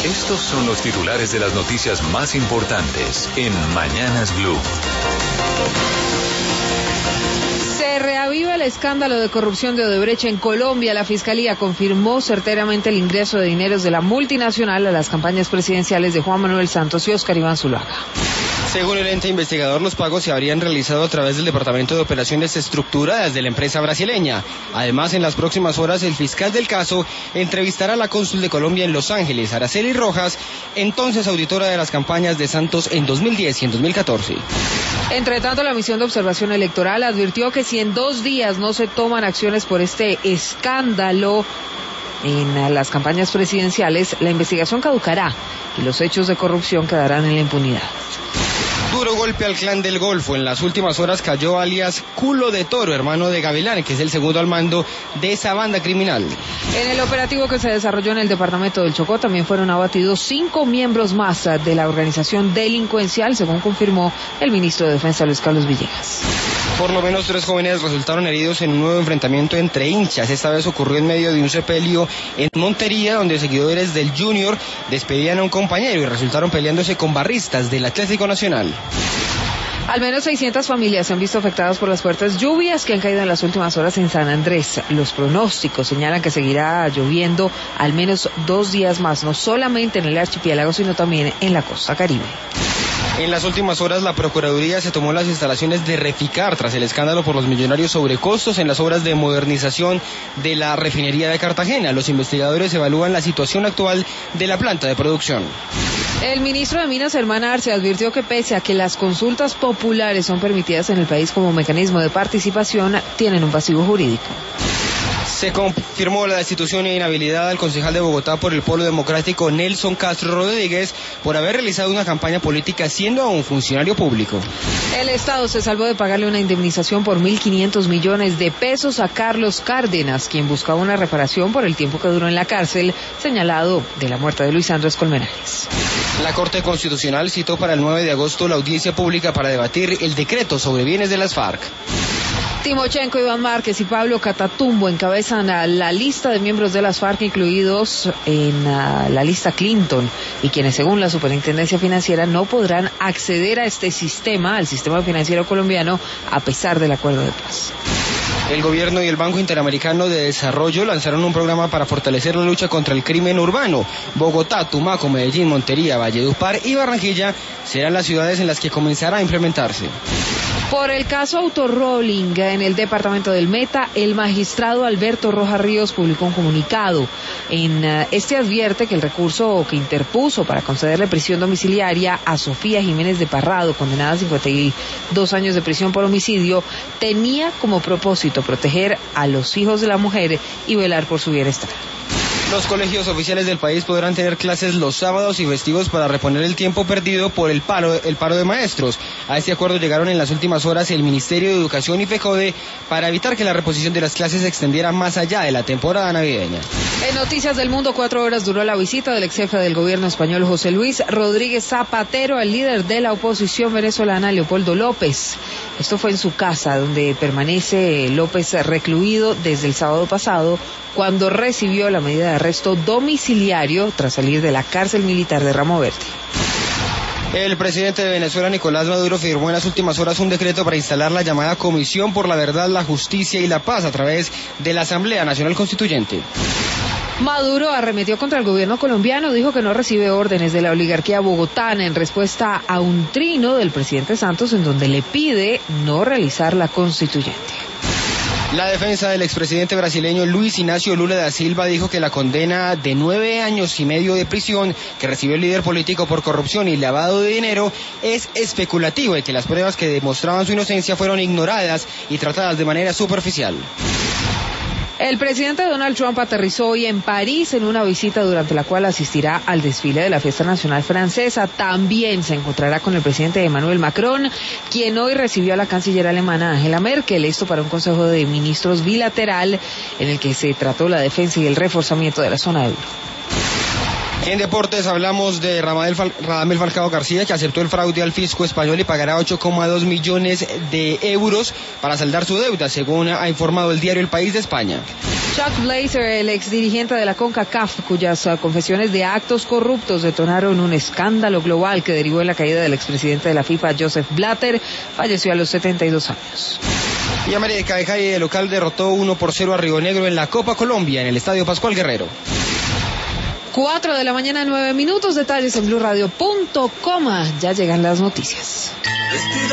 Estos son los titulares de las noticias más importantes en Mañanas Blue. Se reaviva el escándalo de corrupción de Odebrecht en Colombia. La Fiscalía confirmó certeramente el ingreso de dineros de la multinacional a las campañas presidenciales de Juan Manuel Santos y Óscar Iván Zuluaga. Según el ente investigador, los pagos se habrían realizado a través del Departamento de Operaciones Estructuradas de la empresa brasileña. Además, en las próximas horas, el fiscal del caso entrevistará a la cónsul de Colombia en Los Ángeles, Araceli Rojas, entonces auditora de las campañas de Santos en 2010 y en 2014. Entre tanto, la misión de observación electoral advirtió que si en 2 días no se toman acciones por este escándalo en las campañas presidenciales, la investigación caducará y los hechos de corrupción quedarán en la impunidad. Duro golpe al clan del Golfo. En las últimas horas cayó alias Culo de Toro, hermano de Gavilán, que es el segundo al mando de esa banda criminal. En el operativo que se desarrolló en el departamento del Chocó también fueron abatidos 5 miembros más de la organización delincuencial, según confirmó el ministro de Defensa, Luis Carlos Villegas. Por lo menos 3 jóvenes resultaron heridos en un nuevo enfrentamiento entre hinchas. Esta vez ocurrió en medio de un sepelio en Montería, donde seguidores del Junior despedían a un compañero y resultaron peleándose con barristas del Atlético Nacional. Al menos 600 familias se han visto afectadas por las fuertes lluvias que han caído en las últimas horas en San Andrés. Los pronósticos señalan que seguirá lloviendo al menos 2 días más, no solamente en el archipiélago, sino también en la costa caribe. En las últimas horas, la Procuraduría se tomó las instalaciones de Reficar tras el escándalo por los millonarios sobrecostos en las obras de modernización de la refinería de Cartagena. Los investigadores evalúan la situación actual de la planta de producción. El ministro de Minas, Herman Arce, advirtió que pese a que las consultas populares son permitidas en el país como mecanismo de participación, tienen un pasivo jurídico. Se confirmó la destitución e inhabilidad al concejal de Bogotá por el Polo Democrático Nelson Castro Rodríguez por haber realizado una campaña política siendo aún funcionario público. El Estado se salvó de pagarle una indemnización por 1.500 millones de pesos a Carlos Cárdenas, quien buscaba una reparación por el tiempo que duró en la cárcel, señalado de la muerte de Luis Andrés Colmenares. La Corte Constitucional citó para el 9 de agosto la audiencia pública para debatir el decreto sobre bienes de las FARC. Timochenko, Iván Márquez y Pablo Catatumbo encabezan a la lista de miembros de las FARC incluidos en la lista Clinton y quienes según la Superintendencia Financiera no podrán acceder a este sistema, al sistema financiero colombiano, a pesar del acuerdo de paz. El gobierno y el Banco Interamericano de Desarrollo lanzaron un programa para fortalecer la lucha contra el crimen urbano. Bogotá, Tumaco, Medellín, Montería, Valledupar y Barranquilla serán las ciudades en las que comenzará a implementarse. Por el caso Autorolling en el departamento del Meta, el magistrado Alberto Rojas Ríos publicó un comunicado. En este advierte que el recurso que interpuso para concederle prisión domiciliaria a Sofía Jiménez de Parrado, condenada a 52 años de prisión por homicidio, tenía como propósito proteger a los hijos de la mujer y velar por su bienestar. Los colegios oficiales del país podrán tener clases los sábados y festivos para reponer el tiempo perdido por el paro de maestros. A este acuerdo llegaron en las últimas horas el Ministerio de Educación y FECODE para evitar que la reposición de las clases se extendiera más allá de la temporada navideña. En Noticias del Mundo, 4 horas duró la visita del ex jefe del gobierno español José Luis Rodríguez Zapatero al líder de la oposición venezolana Leopoldo López. Esto fue en su casa, donde permanece López recluido desde el sábado pasado, cuando recibió la medida de arresto domiciliario tras salir de la cárcel militar de Ramo Verde. El presidente de Venezuela, Nicolás Maduro, firmó en las últimas horas un decreto para instalar la llamada Comisión por la Verdad, la Justicia y la Paz a través de la Asamblea Nacional Constituyente. Maduro arremetió contra el gobierno colombiano, dijo que no recibe órdenes de la oligarquía bogotana en respuesta a un trino del presidente Santos en donde le pide no realizar la constituyente. La defensa del expresidente brasileño Luis Ignacio Lula da Silva dijo que la condena de 9 años y medio de prisión que recibió el líder político por corrupción y lavado de dinero es especulativo y que las pruebas que demostraban su inocencia fueron ignoradas y tratadas de manera superficial. El presidente Donald Trump aterrizó hoy en París en una visita durante la cual asistirá al desfile de la fiesta nacional francesa. También se encontrará con el presidente Emmanuel Macron, quien hoy recibió a la canciller alemana Angela Merkel, esto para un consejo de ministros bilateral en el que se trató la defensa y el reforzamiento de la zona euro. En deportes hablamos de Radamel Falcao García, que aceptó el fraude al fisco español y pagará 8,2 millones de euros para saldar su deuda, según ha informado el diario El País de España. Chuck Blazer, el exdirigente de la CONCACAF, cuyas confesiones de actos corruptos detonaron un escándalo global que derivó en la caída del expresidente de la FIFA, Joseph Blatter, falleció a los 72 años. Y América de Cali, el local, derrotó 1-0 a Río Negro en la Copa Colombia, en el Estadio Pascual Guerrero. 4 de la mañana, 9 minutos, detalles en BluRadio.com. Ya llegan las noticias.